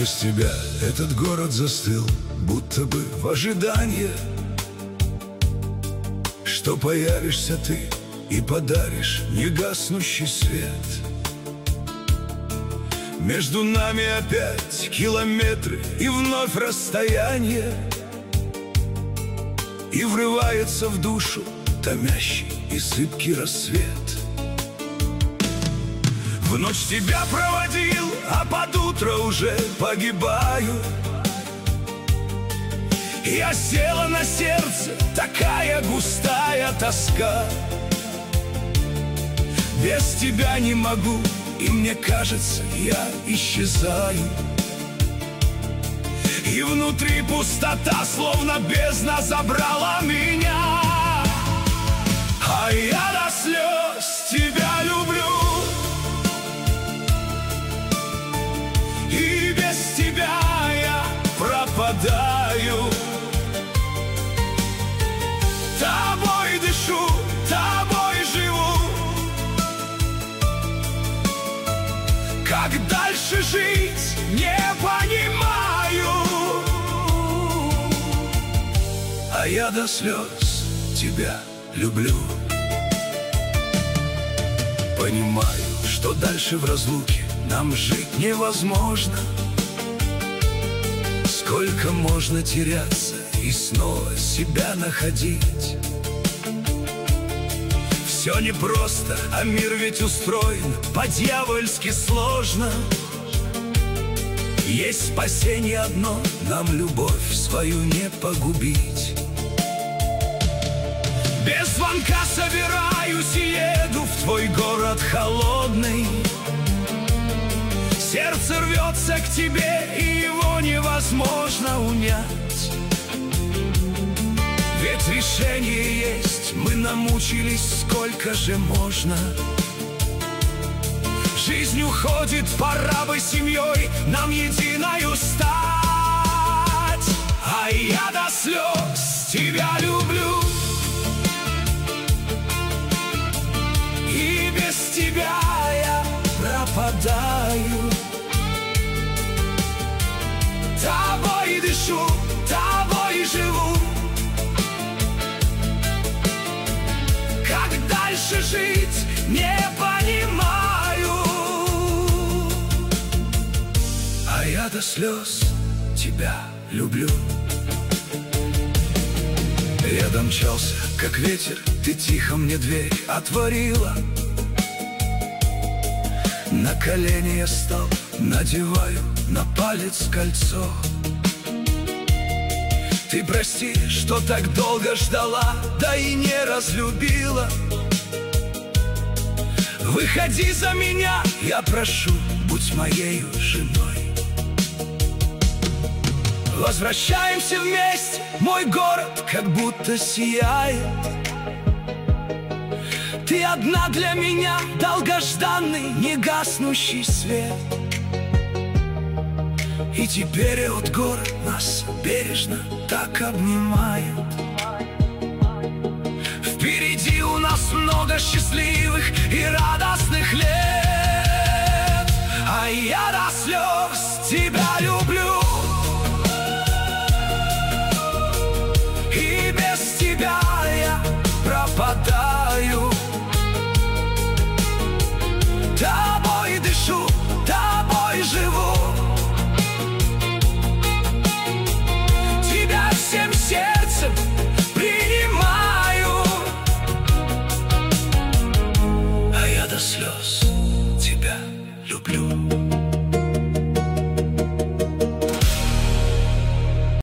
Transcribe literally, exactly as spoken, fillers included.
без тебя этот город застыл, будто бы в ожидании, что появишься ты и подаришь негаснущий свет. Между нами опять километры и вновь расстояние, и врывается в душу томящий и сыпкий рассвет. В ночь тебя проводил, а под утро уже погибаю. Я села на сердце, такая густая тоска. Без тебя не могу, и мне кажется, я исчезаю. И внутри пустота, словно бездна, забрала меня. А я до слез тебя люблю, и без тебя я пропадаю. Тобой дышу, тобой живу. Как дальше жить, не понимаю. А я до слез тебя люблю. Понимаю, что дальше в разлуке нам жить невозможно. Сколько можно теряться и снова себя находить. Все непросто, а мир ведь устроен по-дьявольски сложно. Есть спасение одно, нам любовь свою не погубить. Без звонка собираюсь и еду в твой город холодный. Сердце рвется к тебе, и его невозможно унять. Ведь решение есть, мы намучились, сколько же можно. Жизнь уходит, пора бы семьей нам единою стать. А я до слез тебя люблю, и без тебя я пропадаю. Тобой дышу, тобой живу. Как дальше жить, не понимаю. А я до слез тебя люблю. Я мчался, как ветер, ты тихо мне дверь отворила. На колени я стал, надеваю на палец кольцо. Ты прости, что так долго ждала, да и не разлюбила. Выходи за меня, я прошу, будь моею женой. Возвращаемся вместе, мой город как будто сияет. Ты одна для меня, долгожданный, негаснущий свет. И теперь этот город нас бережно так обнимает. Впереди у нас много счастливых и радостных лет. А я до слез тебя люблю.